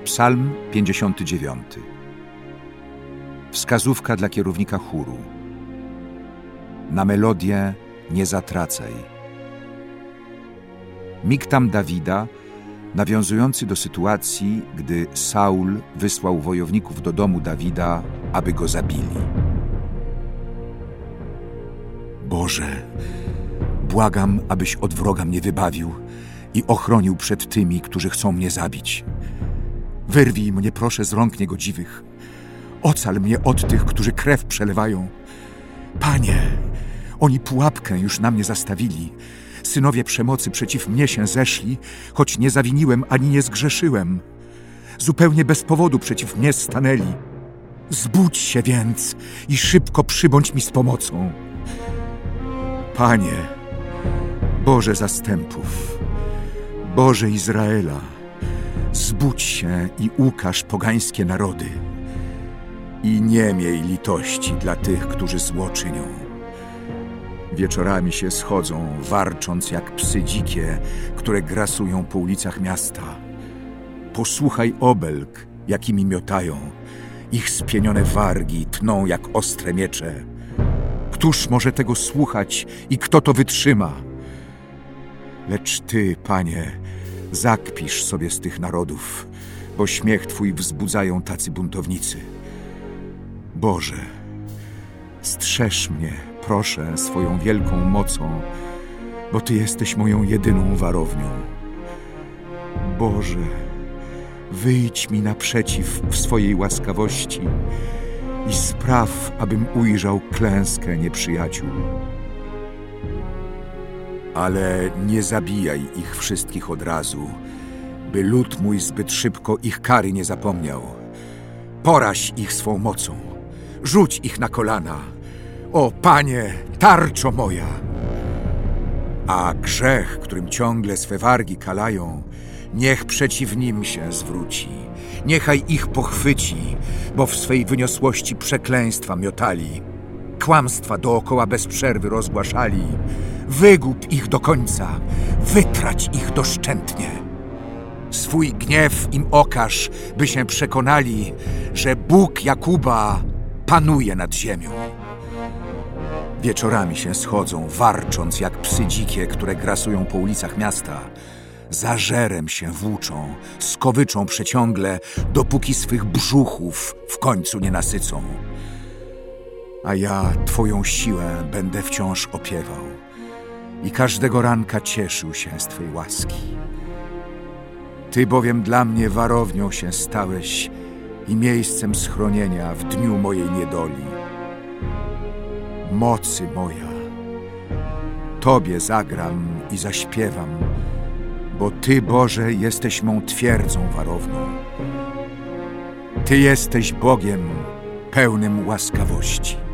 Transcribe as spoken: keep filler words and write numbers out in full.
Psalm pięćdziesiąty dziewiąty. Wskazówka dla kierownika chóru. Na melodię nie zatracaj. Miktam Dawida, nawiązujący do sytuacji, gdy Saul wysłał wojowników do domu Dawida, aby go zabili. Boże, błagam, abyś od wroga mnie wybawił i ochronił przed tymi, którzy chcą mnie zabić. Wyrwij mnie, proszę, z rąk niegodziwych. Ocal mnie od tych, którzy krew przelewają. Panie, oni pułapkę już na mnie zastawili. Synowie przemocy przeciw mnie się zeszli, choć nie zawiniłem ani nie zgrzeszyłem. Zupełnie bez powodu przeciw mnie stanęli. Zbudź się więc i szybko przybądź mi z pomocą. Panie, Boże zastępów, Boże Izraela, zbudź się i ukaż pogańskie narody i nie miej litości dla tych, którzy zło czynią. Wieczorami się schodzą, warcząc jak psy dzikie, które grasują po ulicach miasta. Posłuchaj obelg, jakimi miotają. Ich spienione wargi tną jak ostre miecze. Któż może tego słuchać i kto to wytrzyma? Lecz Ty, Panie, zakpisz sobie z tych narodów, bo śmiech Twój wzbudzają tacy buntownicy. Boże, strzeż mnie, proszę, swoją wielką mocą, bo Ty jesteś moją jedyną warownią. Boże, wyjdź mi naprzeciw w swojej łaskawości i spraw, abym ujrzał klęskę nieprzyjaciół. Ale nie zabijaj ich wszystkich od razu, by lud mój zbyt szybko ich kary nie zapomniał. Poraź ich swą mocą, rzuć ich na kolana. O Panie, tarczo moja! A grzech, którym ciągle swe wargi kalają, niech przeciw nim się zwróci. Niechaj ich pochwyci, bo w swej wyniosłości przekleństwa miotali. Kłamstwa dookoła bez przerwy rozgłaszali. Wygub ich do końca, wytrać ich doszczętnie. Swój gniew im okaż, by się przekonali, że Bóg Jakuba panuje nad ziemią. Wieczorami się schodzą, warcząc jak psy dzikie, które grasują po ulicach miasta. Za żerem się włóczą, skowyczą przeciągle, dopóki swych brzuchów w końcu nie nasycą. A ja Twoją siłę będę wciąż opiewał i każdego ranka cieszył się z Twej łaski. Ty bowiem dla mnie warownią się stałeś i miejscem schronienia w dniu mojej niedoli. Mocy moja, Tobie zagram i zaśpiewam, bo Ty, Boże, jesteś mą twierdzą warowną. Ty jesteś Bogiem pełnym łaskawości.